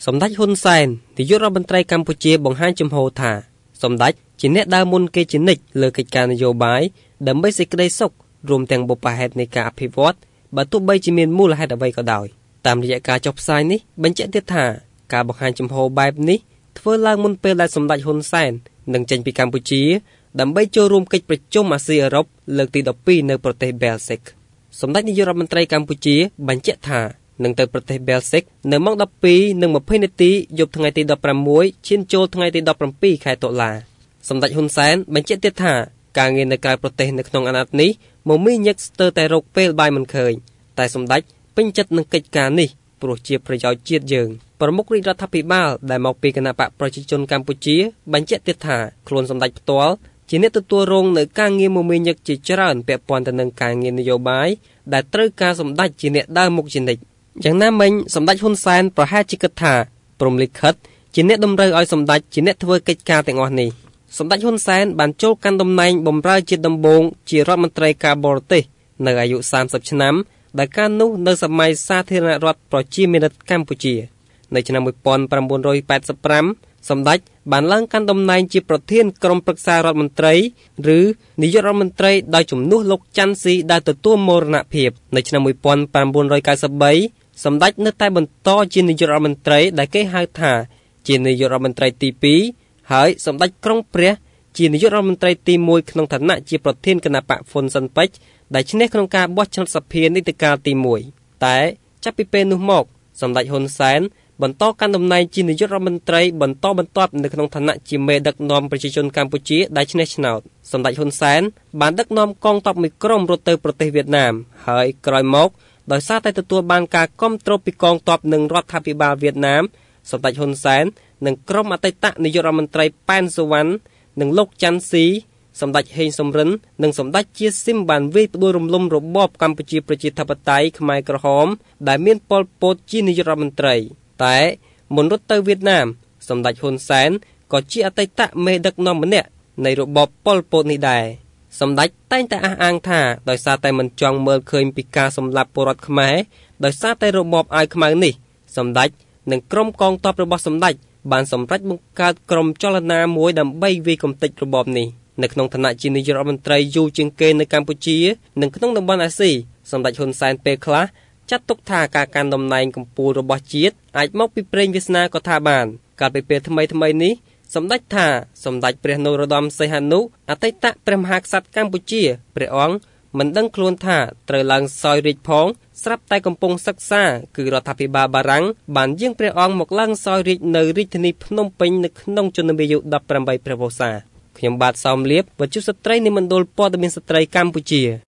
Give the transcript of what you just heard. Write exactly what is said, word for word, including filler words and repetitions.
សម្ដេចហ៊ុនសែននាយករដ្ឋមន្ត្រីកម្ពុជាបង្ហាញជំហរថាសម្ដេចជាអ្នកដើរមុនគេជានិច្ចលើកិច្ចការនយោបាយដើម្បីសេចក្តីសុខរួមទាំងបុព្វហេតុនៃការអភិវឌ្ឍបើទោះបីជាមានមូលហេតុអ្វីក៏ដោយតាមរយៈការចុះផ្សាយនេះបញ្ជាក់ទៀតថាការបង្ហាញជំហរបែបនេះធ្វើឡើងមុនពេលដែលសម្ដេចហ៊ុនសែននឹងចេញពីកម្ពុជាដើម្បីចូលរួមកិច្ចប្រជុំអាស៊ីអឺរ៉ុបលើកទីដប់ពីរនៅប្រទេសបែលហ្សិកសម្ដេចនាយករដ្ឋមន្ត្រីកម្ពុជាបញ្ជាក់ថានឹងទៅប្រទេសបែលហ្សិកនៅម៉ោងដប់ពីរ និងម្ភៃនាទីយប់ថ្ងៃទីដប់ប្រាំមួយឈានចូលថ្ងៃទីដប់ប្រាំពីរខែតុលាសម្ដេចហ៊ុនសែនបញ្ជាក់ទៀតថាការងារនៅក្រៅប្រទេសនៅក្នុងអាណត្តិនេះមមាញឹកស្ទើរតែរកពេលបាយមិនឃើញតែសម្ដេចពេញចិត្តនឹងកិច្ចការនេះព្រោះជាប្រយោជន៍ជាតិយើងប្រមុខរាជរដ្ឋាភិបាលដែលមកពីគណៈបកប្រជាជនកម្ពុជាបញ្ជាក់ទៀតថាខ្លួនសម្ដេចផ្ទាល់ជាអ្នកទទួលរងនៅការងារមមាញឹកជាច្រើនពាក់ព័ន្ធទៅនឹងការងារនយោបាយដែលត្រូវការសម្ដេចជាអ្នកដើរមុខជានិច្ចយ៉ាងណាមិញសម្ដេចហ៊ុនសែនប្រហែលជាគិតថាព្រំលិខិតជាអ្នកតម្រូវឲ្យសម្ដេចជាអ្នកធ្វើកិច្ចការទាំងអស់នេះសម្ដេចហ៊ុនសែនបានចូលកាន់តំណែងបម្រើជាដំបូងជារដ្ឋមន្ត្រីការបរទេសនៅអាយុសាមសិបឆ្នាំដែលកាលនោះនៅសម័យសាធារណរដ្ឋប្រជាមានិតកម្ពុជានៅឆ្នាំmột nghìn chín trăm tám mươiប្រាំសម្ដេចបានឡើងកាន់តំណែងជាប្រធានក្រុមប្រឹក្សារដ្ឋមន្ត្រីឬនាយករដ្ឋមន្ត្រីដោយជំនួសលោកច័ន្ទស៊ីដែលទទួលមរណភាពនៅឆ្នាំmột nghìn chín trăm chín mươi baសម្ដេចនៅតែបន្តជានាយករដ្ឋមន្ត្រីដែលគេហៅថាជានាយករដ្ឋមន្ត្រីទីពីរហើយសម្ដេចក្រុងព្រះជានាយករដ្ឋមន្ត្រីទីមួយក្នុងឋានៈជាប្រធានគណៈបកហ៊ុនស៊ិនប៉ិចដែលឈ្នះក្នុងការបោះឆ្នោតសភានីតិកាលទីមួយតែចាប់ពីពេលនោះមកសម្ដេចហ៊ុនសែនបន្តកាន់តំណែងជានាយករដ្ឋមន្ត្រីបន្តបន្ទាប់នៅក្នុងឋានៈជាមេដឹកនាំប្រជាជនកម្ពុជាដែលឈ្នះឆ្នោតសម្ដេចហ៊ុនសែនបានដឹកនាំកងទ័ពមួយក្រុមរត់ទៅប្រទេសវៀតណាមហើយក្រោយមកដោយសារតែទទួលបានការគាំទ្រពីកងទ័ពនិងរដ្ឋាភិបាលវៀតណាមសម្ដេចហ៊ុនសែននិងក្រុមអតីតនាយករដ្ឋមន្ត្រីប៉ែនសុវណ្ណនិងលោកច័ន្ទស៊ីសម្ដេចហេងសំរិននិងសម្ដេចជាស៊ីមបានវាយផ្ដួលរំលំរបបកម្ពុជាប្រជាធិបតេយ្យខ្មែរក្រហមដែលមានប៉ុល ពតជានាយករដ្ឋមន្ត្រីតែមុនរត់ទៅវៀតណាមសម្ដេចហ៊ុនសែនក៏ជាអតីតមេដឹកនាំម្នាក់នៃរបបប៉ុល ពតនេះដែរសម្ដេចតែងតែអះអាងថាដោយសារតែមិនចង់មើលឃើញពីការសម្លាប់ពលរដ្ឋខ្មែរដោយសារតែរបបអាវខ្មៅនេះសម្ដេចនិងក្រុមកងទ័ពរបស់សម្ដេចបានសម្រេចបង្កើតក្រុមចលនាមួយដើម្បីវាយកំទេចរបបនេះនៅក្នុងឋានៈជានាយករដ្ឋមន្ត្រីយូរជាងគេនៅកម្ពុជានិងក្នុងតំបន់អាស៊ីសម្ដេចហ៊ុនសែនពេលខ្លះចាត់ទុកថាការកាន់តំណែងកំពូលរបស់ជាតិអាចមកពីព្រេងវាសនាក៏ថាបានកាលពីពេលថ្មីថ្មីនេះសម្ដេចថាសម្ដេចព្រះនរោត្តមសីហនុអតីតព្រះមហាក្សត្រកម្ពុជាព្រះអង្គមិនដឹងខ្លួនថាត្រូវឡើងសោយរាជ្យផងស្រាប់តែកំពុងសិក្សាគឺរដ្ឋាភិបាលបារាំងបានយាងព្រះអង្គមកឡើងសោយរាជ្យនៅរាជធានីភ្នំពេញនៅក្នុងជន្មាយុដប់ប្រាំបីព្រះវស្សាខ្ញុំបាទសោមលៀបវត្ថុស្ត្រីនិមណ្ឌលព័ត៌មានស្ត្រីកម្ពុជា